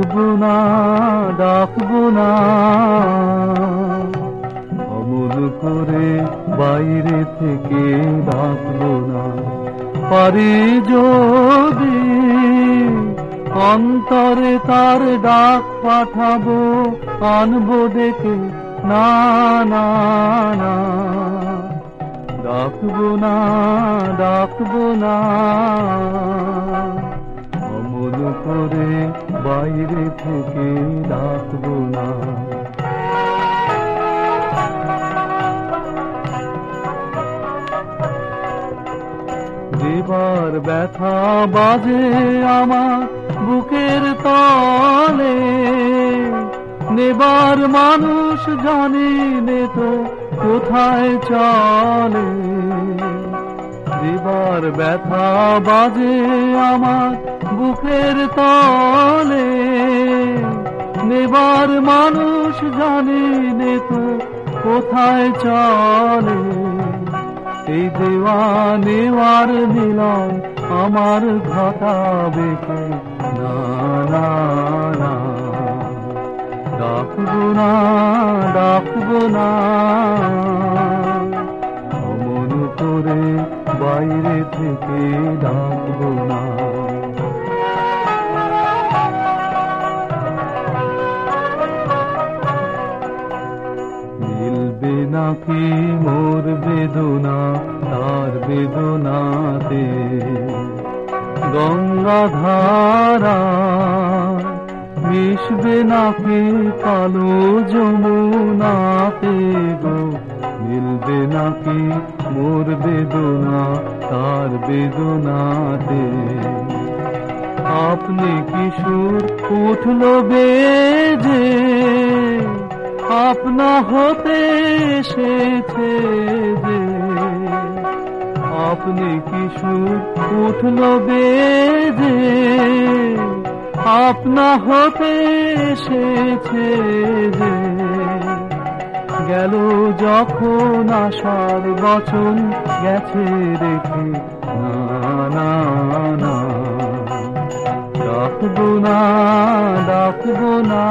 ডাকবো না, ডাকবো না, অমল করে বাইরে থেকে ডাকবো না। পারি যদি অন্তরে তার ডাক পাঠাবো, আনবো ডেকে, না না না, ডাকবো না, ডাকবো না, অমল করে বাইরে থেকে ডাকবো না। যেবার ব্যথা বাজে আমার বুকের তলে, নেবার মানুষ জানি নে তো কোথায় চলে। যেবার ব্যথা বাজে আমার বুকের তলে, নেবার মানুষ জানি নে তো কোথায় চলে। এই দেওয়া নেওয়ার মিলন আমার ঘটাবে কে, না না না, ডাকবো না, ডাকবো না, অমন করে বাইরে থেকে ডাকবো না। মিলবে নাকি মোর বেদনা তার বেদনাতে, গঙ্গা ধারা মিশবে নাকি কালো যমুনাতে গো। মিলবে নাকি মোর বেদনা তার বেদনাতে, আপনি কিশোর উঠল বেজে, আপনা হতে এসেছে যে। আপনি কিশোর উঠল বেজে, আপনা হতে এসেছে যে। গেল যখন আশার বচন গেছে রেখে, না না না, ডাকবো না, ডাকবো না,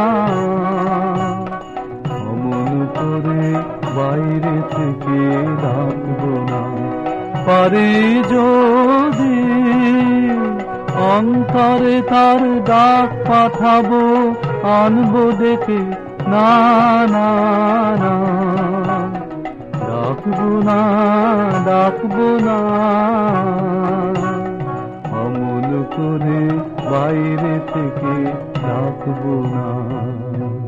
অমন করে বাইরে থেকে ডাকবো না। পারি যদি অন্তরে তার ডাক পাঠাবো, আনবো ডেকে, না না না, ডাকবো না, ডাকবো না, অমল করে বাইরে থেকে ডাকবো না।